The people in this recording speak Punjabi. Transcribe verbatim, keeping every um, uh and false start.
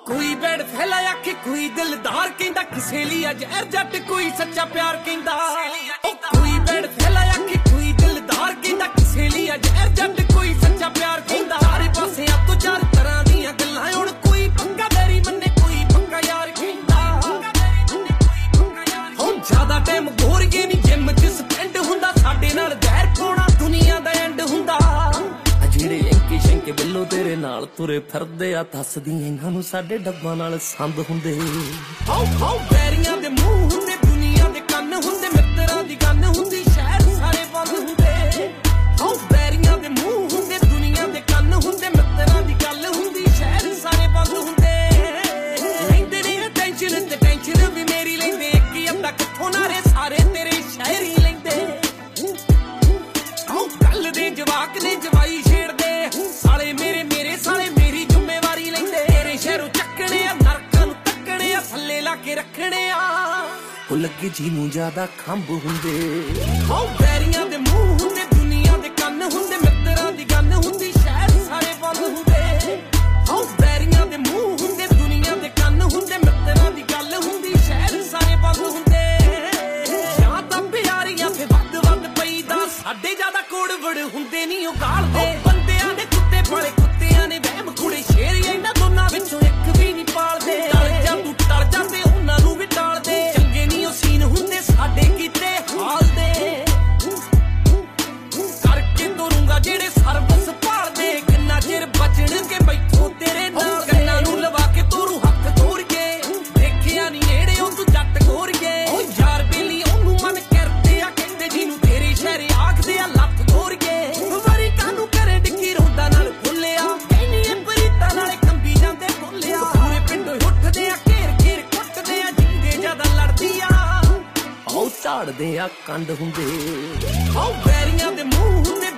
कोई बैठ फैला आखे कोई दिलदार कहंदा किसे लिया जहर जट कोई सच्चा प्यार कहंदा कोई बैठ फैला आखे कोई दिलदार कहंदा किसे लिया जहर जट कोई सच्चा प्यार कहंदा चारे पासे आ तो चार तरह दियां गल्लां हुण कोई पक्का बैरी मन्ने कोई पक्का यार कहंदा हुण ज्यादा टाइम गोरगे नहीं जिम च स्पेंड हुंदा साडे नाल जहर खोना दुनिया दा एंड हुंदा ਜਿਹੜੇ ਅੰਕੇ ਸ਼ੰਕੇ ਬਿੱਲੋ ਤੇਰੇ ਨਾਲ ਤੁਰੇ ਫਿਰਦੇ ਆ ਦੱਸਦੀ ਇਹਨਾਂ ਨੂੰ ਸਾਡੇ ਡੱਬਾਂ ਨਾਲ ਸੰਦ ਹੁੰਦੇ ਹਾਉ ਹਾਉ ਬੈਰੀਆਂ ਦੇ ਮੂੰਹ ਹੁੰਦੇ ਦੁਨੀਆ ਦੇ ਕੰਨ ਹੁੰਦੇ ਮਿੱਤਰਾਂ ਦੀ ਗੰਨ ਹੁੰਦੀ ਸ਼ਹਿਰ ਸਾਰੇ ਬੰਦ ਹੁੰਦੇ ਹਾਉ ਬੈਰੀਆਂ ਦੇ ਮੂੰਹ ਹੁੰਦੇ ਦੁਨੀਆ ਦੇ ਕੰਨ ਹੁੰਦੇ ਮਿੱਤਰਾਂ ਦੀ ਗੱਲ ਹੁੰਦੀ ਸ਼ਹਿਰ ਸਾਰੇ ਬੰਦ ਹੁੰਦੇ ਲੈਂਦੇ ਨੇ ਟੈਨਸ਼ਨ ਤੇ ਟੈਨਸ਼ਨ ਵੀ ਮੇਰੀ ਲੈਂਦੇ ਇੱਕ ਅੱਧਾ ਕਿੱਥੋਂ ਨਾਰੇ ਸਾਰੇ ਤੇਰੇ ਸ਼ਹਿਰੀ ਲੈਂਦੇ ਹਾਉ ਕੱਲ ਦੇ ਜਵਾਕ ਨੇ ਜਵਾਈ साले मेरे मेरे साले मेरी जिम्मेवारी लेंदे तेरे शहरों चक्कने आ नरकां नूं तक्कने आ थल्ले ला के रखने आ ओ लगे जीनू ज्यादा खंभ हुंदे हाउ बैरियां दे मुंह हुंदे दुनिया दे कन्न हुंदे मित्तरां दी गन हुंदी शहर सारे बंद हुंदे हाउ बैरियां दे मुंह हुंदे दुनिया दे कन्न हुंदे मित्तरां दी गल हुंदी शहर सारे बंद हुंदे जां तां प्यारियां ते वध वध पईदा साडे ज्यादा कोड़ वड़ हुंदे नहीं ओ गालदे ਬੰਦਿਆਂ ਦੇ ਕੁੱਤੇ ਬੜੇ ਕੁੱਤਿਆਂ ਨੇ ਵਹਿਮ ਕੁੜੇ ਸ਼ੇਰ ਇਹਨਾਂ ਦੋਨਾਂ ਵਿੱਚੋਂ ਇੱਕ ਵੀ ਨਹੀਂ ਪਾਲਦੇ ਟਲ ਜਾ ਤੂੰ ਟਲ ਜਾਂਦੇ ਉਹਨਾਂ ਨੂੰ ਵੀ ਟਾਲਦੇ ਚੰਗੇ ਨਹੀਂ ਉਹ ਸੀਨ ਹੁੰਦੇ ਸਾਡੇ ਕੀਤੇ ਹਾਲ ਦੇ ਕਰਕੇ ਤੁਰੂੰਗਾ ਜਿਹੜੇ ਸਰਵਿਸ ਭਾਲਦੇ ਕਿੰਨਾ ਚਿਰ ਬਚਣਗੇ ਬੈਠੋ ਤੇਰੇ ਨਾਲ ਕੰਨਾਂ ਨੂੰ ਲਵਾ ਕੇ ਤੋਰੂ ਹੱਥ ਤੋੜ ਕੇ ਦੇਖਿਆ ਨਹੀਂ ਨੇੜੇ ਉਹ ਤੂੰ ਜੱਟ ਗੋਰ ਕੇ ਉਹ ਯਾਰ ਬੇਲੀ ਉਹਨੂੰ ਮਨ ਕਰਦੇ ਆ ਕਹਿੰਦੇ ਜਿਹਨੂੰ ਤੇਰੇ ਸ਼ਹਿਰ ਆਖਦੇ ਆ ਲੱਤ ਤੋੜ ਕੇ ਵਰੀ ਕਾਨੂੰ ਕਰੇ ਡਿੱਕੀ ਰੋਂਦਾ ਨਾਲ ਭੁੱਲਿਆ ਕਹਿੰਨੀ ਇਹ ਪਰੀਤਾ ਨਾਲੇ ਕੰਬੀ ਜਾਂਦੇ ਭੁੱਲਿਆ ਪੂਰੇ ਪਿੰਡੋਂ ਉੱਠਦੇ ਆ ਘੇਰ ਘੇਰ ਕੁੱਟਦੇ ਆ ਜਿੰਦੇ ਜਿਆਦਾ ਲੜਦੀ ਆ ਆਉ ਝਾੜਦੇ ਆ ਕੰਡ ਹੁੰਦੇ ਆਉ ਬੈਰੀਆਂ ਦੇ ਮੂੰਹ ਹੁੰਦੇ